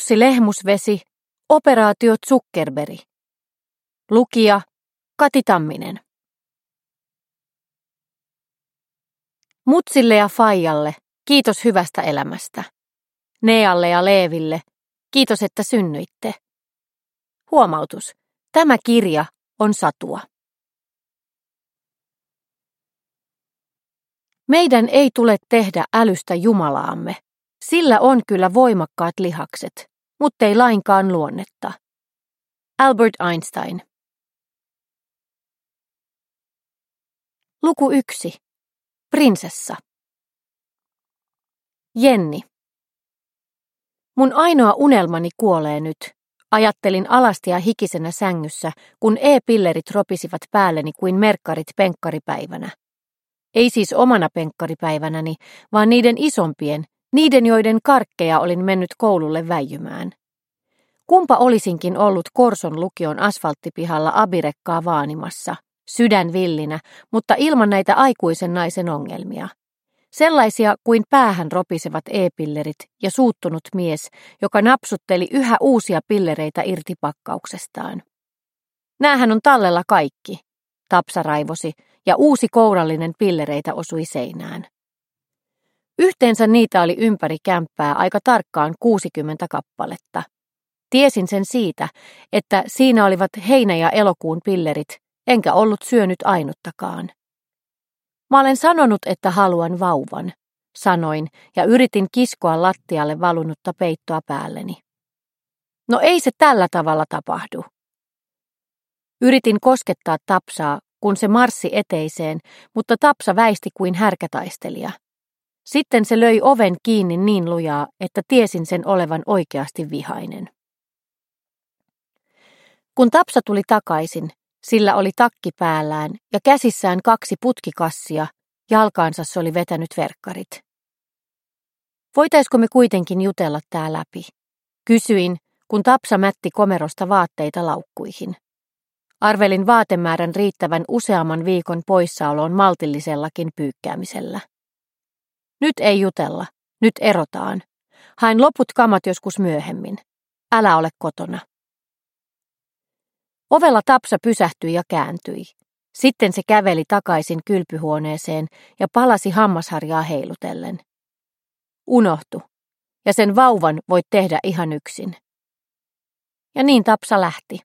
Jussi Lehmusvesi, Operaatio Zuckerberg. Lukija Kati Tamminen. Mutsille ja Faijalle, kiitos hyvästä elämästä. Nealle ja Leeville, kiitos että synnyitte. Huomautus, tämä kirja on satua. Meidän ei tule tehdä älystä jumalaamme. Sillä on kyllä voimakkaat lihakset, mutta ei lainkaan luonnetta. Albert Einstein. Luku 1. Prinsessa. Jenni. Mun ainoa unelmani kuolee nyt. Ajattelin alasti ja hikisenä sängyssä, kun e-pillerit ropisivat päälleni kuin merkkarit penkkaripäivänä. Ei siis omana penkkaripäivänäni, vaan niiden isompien, niiden joiden karkkeja olin mennyt koululle väijymään. Kumpa olisinkin ollut Korson lukion asfalttipihalla abirekkaa vaanimassa, sydän villinä, mutta ilman näitä aikuisen naisen ongelmia. Sellaisia kuin päähän ropisevat e-pillerit ja suuttunut mies, joka napsutteli yhä uusia pillereitä irti pakkauksestaan. Näähän on tallella kaikki, Tapsa raivosi, ja uusi kourallinen pillereitä osui seinään. Yhteensä niitä oli ympäri kämppää aika tarkkaan 60 kappaletta. Tiesin sen siitä, että siinä olivat heinä- ja elokuun pillerit, enkä ollut syönyt ainuttakaan. Mä olen sanonut, että haluan vauvan, sanoin ja yritin kiskoa lattialle valunutta peittoa päälleni. No ei se tällä tavalla tapahdu. Yritin koskettaa Tapsaa, kun se marssi eteiseen, mutta Tapsa väisti kuin härkätaistelija. Sitten se löi oven kiinni niin lujaa, että tiesin sen olevan oikeasti vihainen. Kun Tapsa tuli takaisin, sillä oli takki päällään ja käsissään 2 putkikassia, jalkaansa se oli vetänyt verkkarit. Voitaisko me kuitenkin jutella tää läpi? Kysyin, kun Tapsa mätti komerosta vaatteita laukkuihin. Arvelin vaatemäärän riittävän useamman viikon poissaoloon maltillisellakin pyykkäämisellä. Nyt ei jutella, nyt erotaan. Hain loput kamat joskus myöhemmin. Älä ole kotona. Ovella Tapsa pysähtyi ja kääntyi. Sitten se käveli takaisin kylpyhuoneeseen ja palasi hammasharjaa heilutellen. Unohtu, ja sen vauvan voit tehdä ihan yksin. Ja niin Tapsa lähti.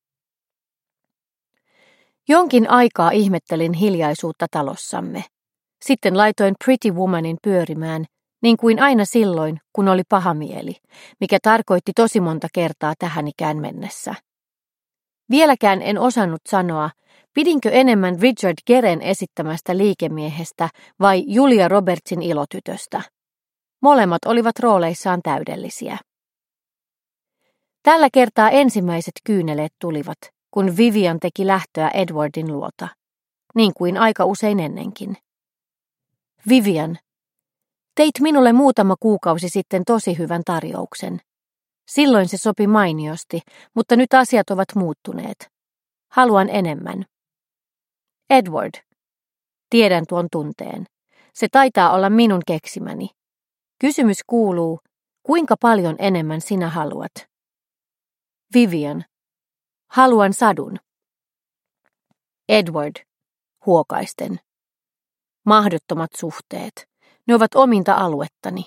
Jonkin aikaa ihmettelin hiljaisuutta talossamme. Sitten laitoin Pretty Womanin pyörimään, niin kuin aina silloin, kun oli paha mieli, mikä tarkoitti tosi monta kertaa tähän ikään mennessä. Vieläkään en osannut sanoa, pidinkö enemmän Richard Geren esittämästä liikemiehestä vai Julia Robertsin ilotytöstä. Molemmat olivat rooleissaan täydellisiä. Tällä kertaa ensimmäiset kyyneleet tulivat, kun Vivian teki lähtöä Edwardin luota, niin kuin aika usein ennenkin. Vivian, teit minulle muutama kuukausi sitten tosi hyvän tarjouksen. Silloin se sopi mainiosti, mutta nyt asiat ovat muuttuneet. Haluan enemmän. Edward. Tiedän tuon tunteen. Se taitaa olla minun keksimäni. Kysymys kuuluu, kuinka paljon enemmän sinä haluat? Vivian. Haluan sadun. Edward. Huokaisten. Mahdottomat suhteet. Ne ovat ominta aluettani.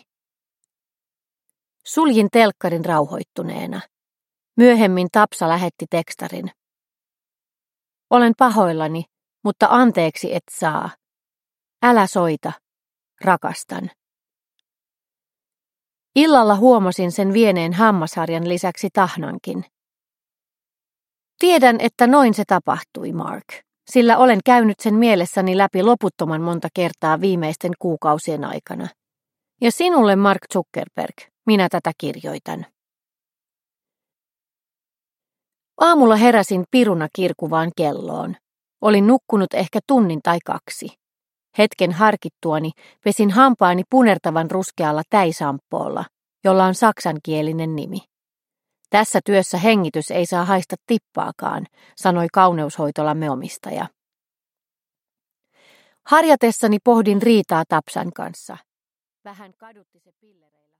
Suljin telkkarin rauhoittuneena. Myöhemmin Tapsa lähetti tekstarin. Olen pahoillani, mutta anteeksi et saa. Älä soita. Rakastan. Illalla huomasin sen vieneen hammasharjan lisäksi tahnankin. Tiedän, että noin se tapahtui, Mark, sillä olen käynyt sen mielessäni läpi loputtoman monta kertaa viimeisten kuukausien aikana. Ja sinulle, Mark Zuckerberg, minä tätä kirjoitan. Aamulla heräsin piruna kirkuvaan kelloon. Olin nukkunut ehkä tunnin tai 2. Hetken harkittuani pesin hampaani punertavan ruskealla täisampoolla, jolla on saksankielinen nimi. Tässä työssä hengitys ei saa haista tippaakaan, sanoi kauneushoitolamme omistaja. Harjatessani pohdin riitaa Tapsan kanssa. Vähän kadutti se pillereillä.